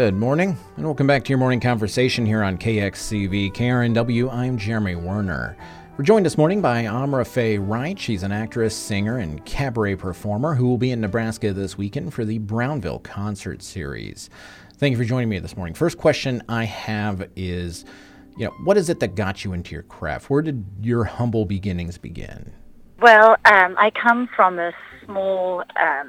Good morning, and welcome back to your morning conversation here on KXCV KRNW. I'm Jeremy Werner. We're joined this morning by Amra Faye Wright. She's an actress, singer, and cabaret performer who will be in Nebraska this weekend for the Brownville Concert Series. Thank you for joining me this morning. First question I have is, what is it that got you into your craft? Where did your humble beginnings begin? Well, I come from a small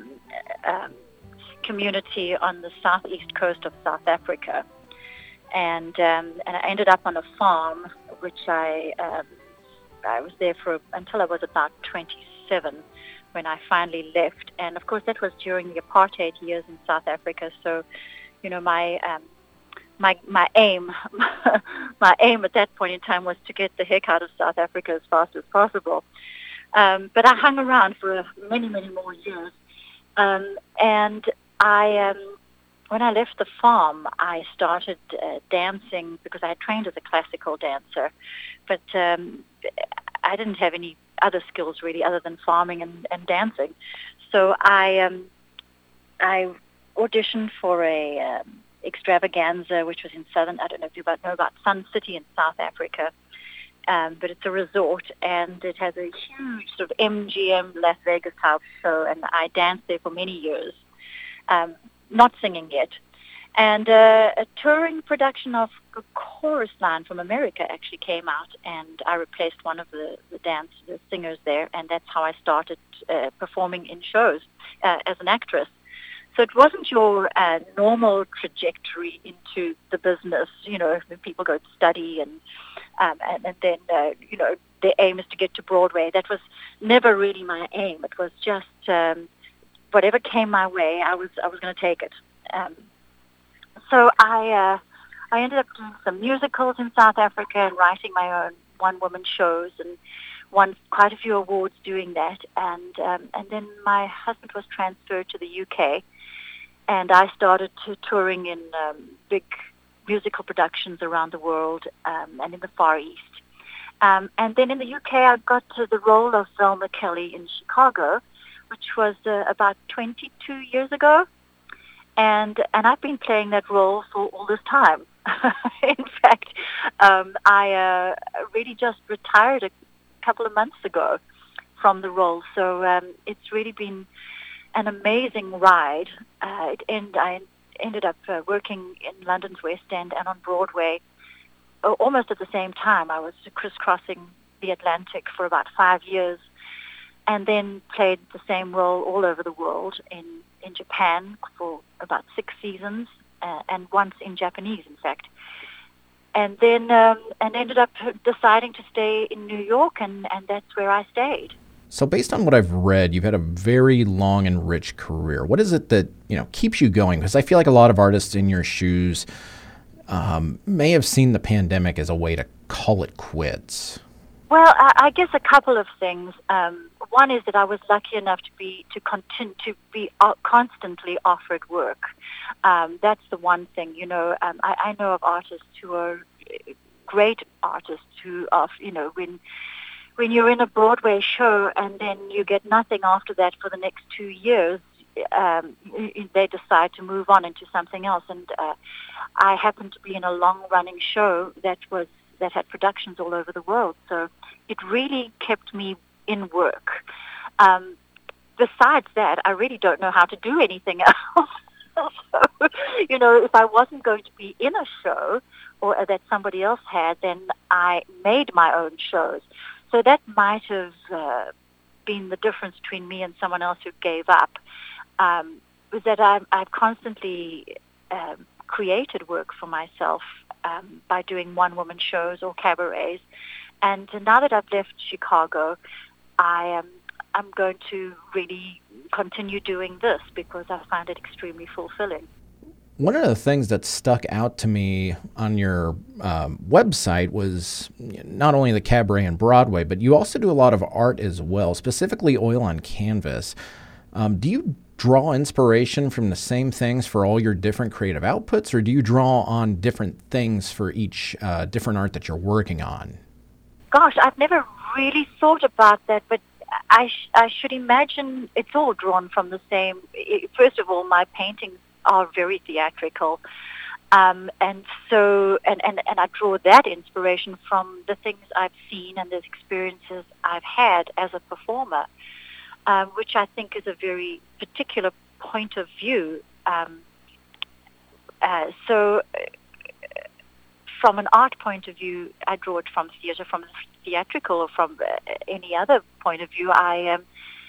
community on the southeast coast of South Africa, and I ended up on a farm, which I was there until I was about 27, when I finally left. And of course, that was during the apartheid years in South Africa. So, my aim at that point in time was to get the heck out of South Africa as fast as possible. But I hung around for many, many more years. And when I left the farm, I started dancing because I had trained as a classical dancer. But I didn't have any other skills really other than farming and dancing. So I auditioned for a extravaganza, which was in southern, I don't know if you know about Sun City in South Africa. But it's a resort, and it has a huge sort of MGM Las Vegas type show, and I danced there for many years, not singing yet. And a touring production of a chorus line from America actually came out, and I replaced one of the singers there, and that's how I started performing in shows as an actress. So it wasn't your normal trajectory into the business, when people go to study and then, their aim is to get to Broadway. That was never really my aim. It was just whatever came my way, I was going to take it. So I ended up doing some musicals in South Africa and writing my own one-woman shows, and won quite a few awards doing that. And then my husband was transferred to the UK, and I started touring in big musical productions around the world and in the Far East. And then in the UK, I got the role of Velma Kelly in Chicago, which was about 22 years ago. And I've been playing that role for all this time. In fact, I really just retired a couple of months ago from the role. So it's really been an amazing ride. I ended up working in London's West End and on Broadway almost at the same time. I was crisscrossing the Atlantic for about 5 years, and then played the same role all over the world in Japan for about 6 seasons, and once in Japanese, in fact. And then and ended up deciding to stay in New York, and that's where I stayed. So based on what I've read, you've had a very long and rich career. What is it that, keeps you going? Because I feel like a lot of artists in your shoes may have seen the pandemic as a way to call it quits. Well, I guess a couple of things. One is that I was lucky enough to be constantly offered work. That's the one thing. I know of artists who are great artists who are, when you're in a Broadway show and then you get nothing after that for the next 2 years, they decide to move on into something else. And I happened to be in a long-running show that had productions all over the world. So it really kept me in work. Besides that, I really don't know how to do anything else. So, if I wasn't going to be in a show or that somebody else had, then I made my own shows. So that might have been the difference between me and someone else who gave up, was that I've constantly created work for myself by doing one-woman shows or cabarets. And now that I've left Chicago, I'm going to really continue doing this because I find it extremely fulfilling. One of the things that stuck out to me on your website was not only the cabaret and Broadway, but you also do a lot of art as well, specifically oil on canvas. Do you draw inspiration from the same things for all your different creative outputs, or do you draw on different things for each different art that you're working on? Gosh, I've never really thought about that, but I should imagine it's all drawn from the same. First of all, my paintings are very theatrical. And I draw that inspiration from the things I've seen and the experiences I've had as a performer, which I think is a very particular point of view. So from an art point of view, I draw it from theatre, from theatrical, or from any other point of view. I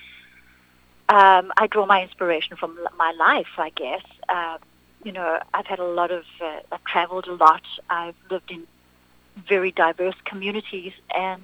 draw my inspiration from my life, I guess. I've had a lot of, I've traveled a lot. I've lived in very diverse communities, and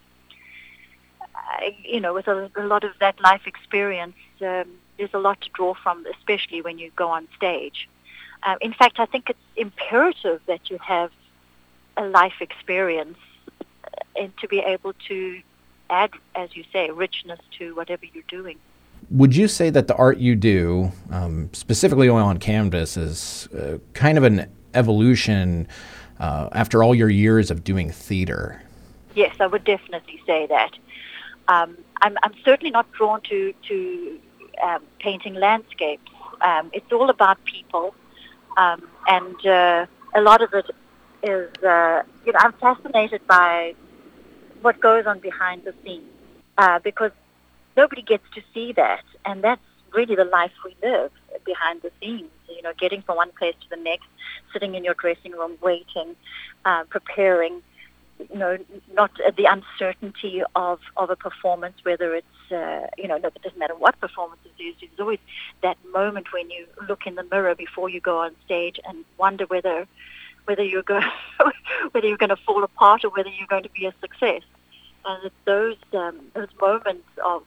with a lot of that life experience, there's a lot to draw from, especially when you go on stage. In fact, I think it's imperative that you have a life experience and to be able to add, as you say, richness to whatever you're doing. Would you say that the art you do, specifically oil on canvas, is kind of an evolution after all your years of doing theater? Yes, I would definitely say that. I'm certainly not drawn to painting landscapes. It's all about people, and a lot of it is, I'm fascinated by what goes on behind the scenes, because nobody gets to see that, and that's really the life we live behind the scenes, getting from one place to the next, sitting in your dressing room, waiting, preparing, not the uncertainty of a performance, whether it's, it doesn't matter what performance it is, there's always that moment when you look in the mirror before you go on stage and wonder whether you're going to fall apart or whether you're going to be a success. And it's those moments of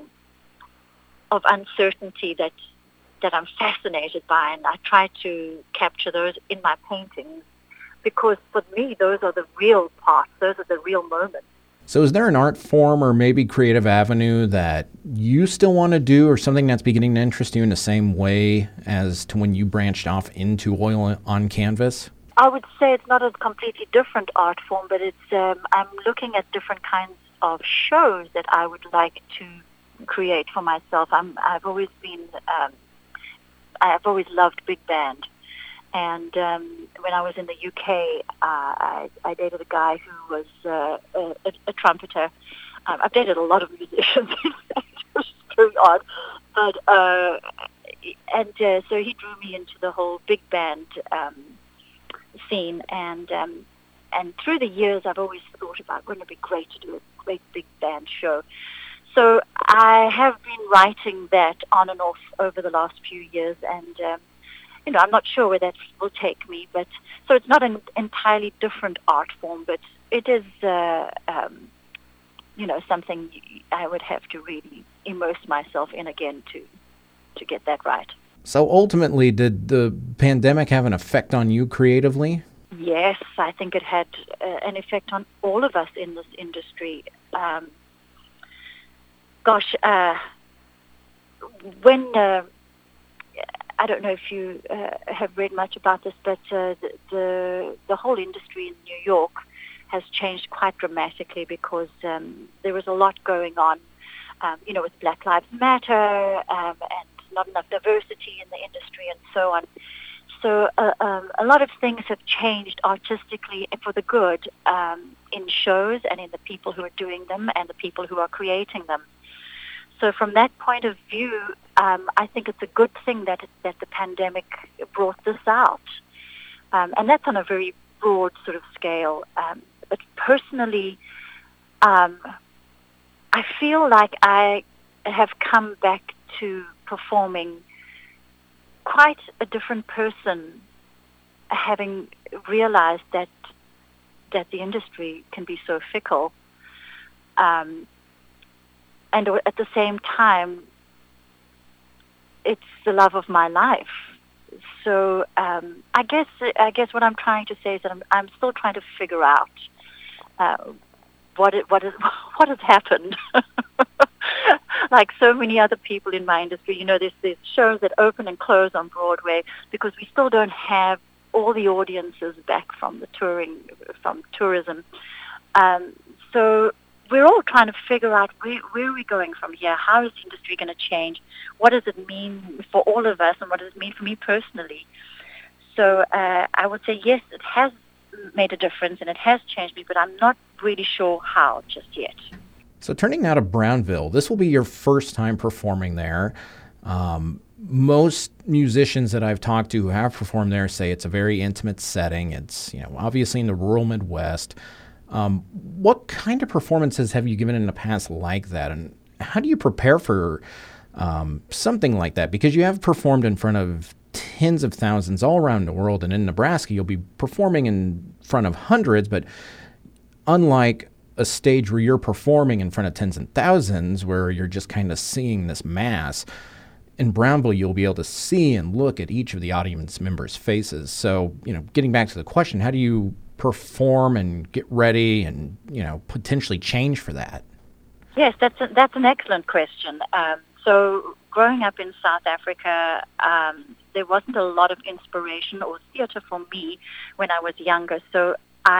uncertainty that I'm fascinated by, and I try to capture those in my paintings, because for me, those are the real parts, those are the real moments. So is there an art form or maybe creative avenue that you still want to do, or something that's beginning to interest you in the same way as to when you branched off into oil on canvas? I would say it's not a completely different art form, but it's I'm looking at different kinds of shows that I would like to create for myself. I've always loved big band, and when I was in the UK, I dated a guy who was a trumpeter. I've dated a lot of musicians, which is very odd, but so he drew me into the whole big band scene, and through the years I've always thought about, wouldn't it be great to do a great big band show? So I have been writing that on and off over the last few years, and I'm not sure where that will take me, but so it's not an entirely different art form, but it is something I would have to really immerse myself in again to get that right. So ultimately, did the pandemic have an effect on you creatively? Yes, I think it had an effect on all of us in this industry. When I don't know if you have read much about this, but the whole industry in New York has changed quite dramatically, because there was a lot going on, with Black Lives Matter and not enough diversity in the industry and so on. So a lot of things have changed artistically for the good in shows and in the people who are doing them and the people who are creating them. So from that point of view, I think it's a good thing that the pandemic brought this out. And that's on a very broad sort of scale. But personally, I feel like I have come back to performing quite a different person, having realized that the industry can be so fickle, and at the same time, it's the love of my life. So I guess what I'm trying to say is that I'm still trying to figure out what has happened. Like so many other people in my industry, there's shows that open and close on Broadway because we still don't have all the audiences back from tourism. So we're all trying to figure out where are we going from here? How is the industry going to change? What does it mean for all of us, and what does it mean for me personally? So I would say, yes, it has made a difference and it has changed me, but I'm not really sure how just yet. So turning now to Brownville, this will be your first time performing there. Most musicians that I've talked to who have performed there say it's a very intimate setting. It's, obviously in the rural Midwest. What kind of performances have you given in the past like that? And how do you prepare for something like that? Because you have performed in front of tens of thousands all around the world. And in Nebraska, you'll be performing in front of hundreds. But unlike a stage where you're performing in front of tens and thousands, where you're just kind of seeing this mass, in Brownville, you'll be able to see and look at each of the audience members' faces. So, getting back to the question, how do you perform and get ready and, potentially change for that? Yes, that's an excellent question. So growing up in South Africa, there wasn't a lot of inspiration or theater for me when I was younger. So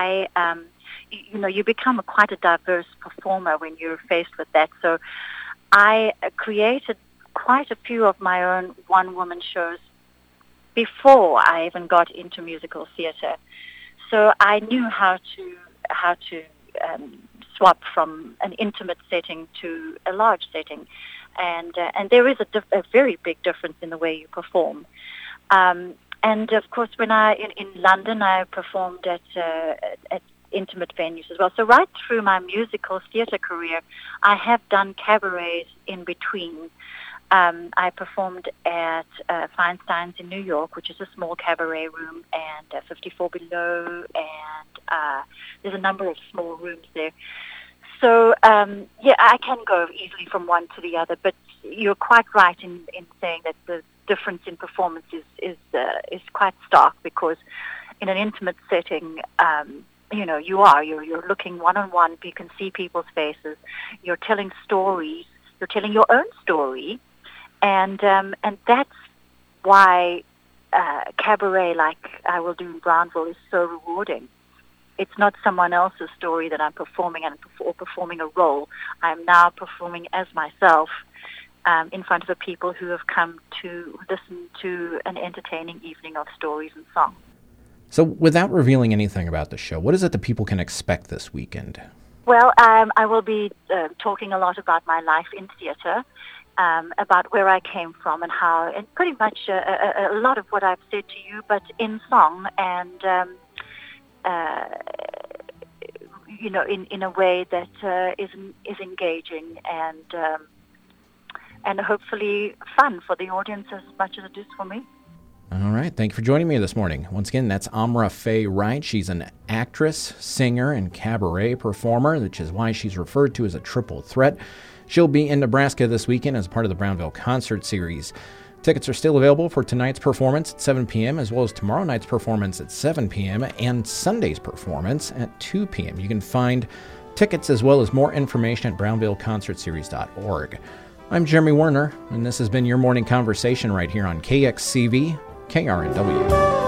you become quite a diverse performer when you're faced with that. So I created quite a few of my own one-woman shows before I even got into musical theater. So I knew how to swap from an intimate setting to a large setting, and there is a very big difference in the way you perform. And of course, when in London, I performed at intimate venues as well. So right through my musical theater career, I have done cabarets in between. I performed at Feinstein's in New York, which is a small cabaret room, and 54 Below, and there's a number of small rooms there. So, I can go easily from one to the other, but you're quite right in saying that the difference in performance is quite stark, because in an intimate setting, you're looking one-on-one, you can see people's faces, you're telling stories, you're telling your own story, and that's why cabaret, like I will do in Brownville, is so rewarding. It's not someone else's story that I'm performing or performing a role. I'm now performing as myself in front of the people who have come to listen to an entertaining evening of stories and song. So without revealing anything about the show, what is it that people can expect this weekend? Well, I will be talking a lot about my life in theater, about where I came from and how, and pretty much a lot of what I've said to you, but in song and, in a way that is engaging and hopefully fun for the audience as much as it is for me. All right. Thank you for joining me this morning. Once again, that's Amra Faye Wright. She's an actress, singer, and cabaret performer, which is why she's referred to as a triple threat. She'll be in Nebraska this weekend as part of the Brownville Concert Series. Tickets are still available for tonight's performance at 7 p.m., as well as tomorrow night's performance at 7 p.m. and Sunday's performance at 2 p.m. You can find tickets as well as more information at brownvilleconcertseries.org. I'm Jeremy Werner, and this has been your morning conversation right here on KXCV KRNW.